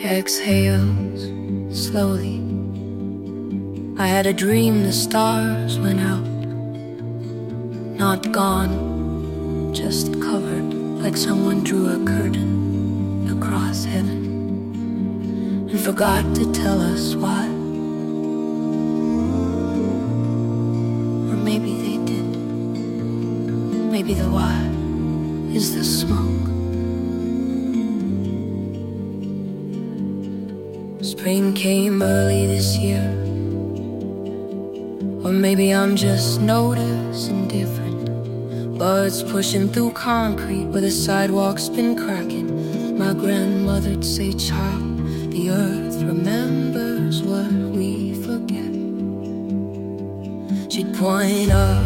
exhales slowly. I had a dream the stars went out, not gone, just covered, like someone drew a curtain across heaven and forgot to tell us why. Or maybe they did. Maybe the why is the smoke. Spring came early this year, or maybe I'm just noticing different. Birds pushing through concrete where the sidewalk's been cracking. My grandmother'd say, child, the earth remembers what we forget. She'd point up,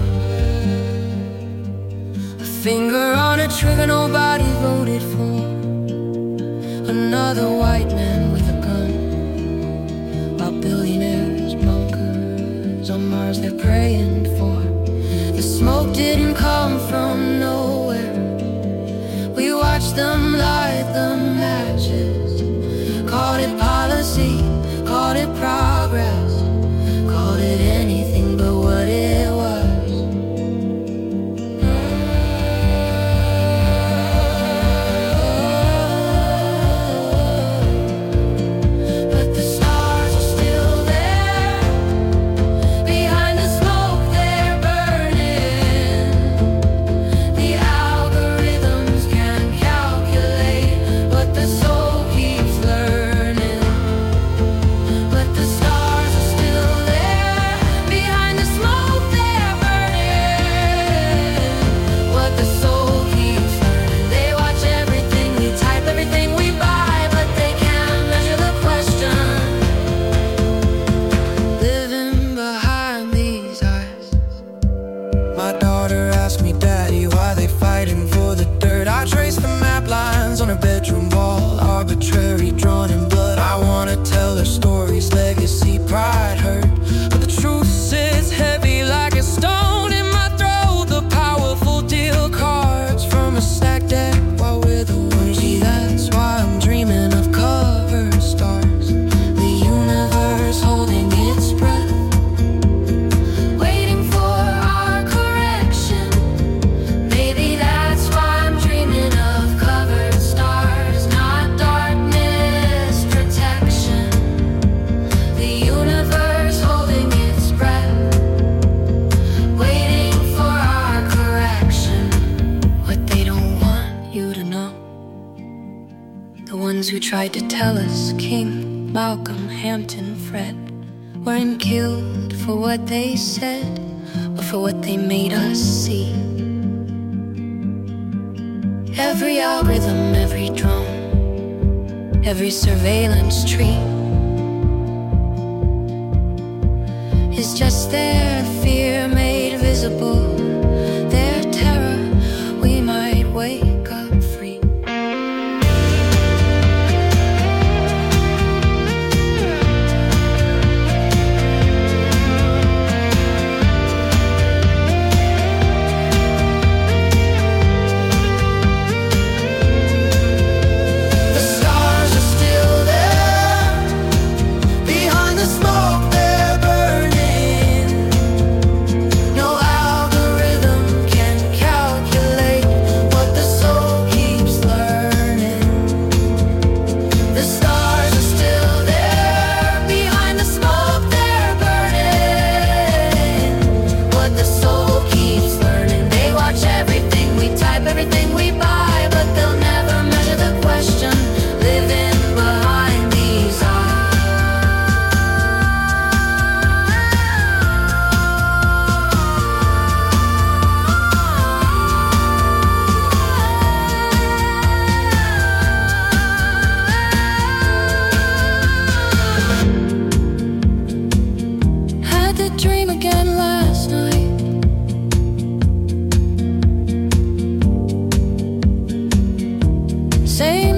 a finger on a trigger nobody voted for. Another white man with a gun, while billionaires, bunkers on Mars they're praying for. The smoke didn't come from nowhere. We watched them light the matches. Called it policy, called it progress, called it anything but what it was. Who tried to tell us King, Malcolm, Hampton, Fred weren't killed for what they said, but for what they made us see. Every algorithm, every drone, every surveillance tree is just their fear made visible, their terror. We might wake up free. Say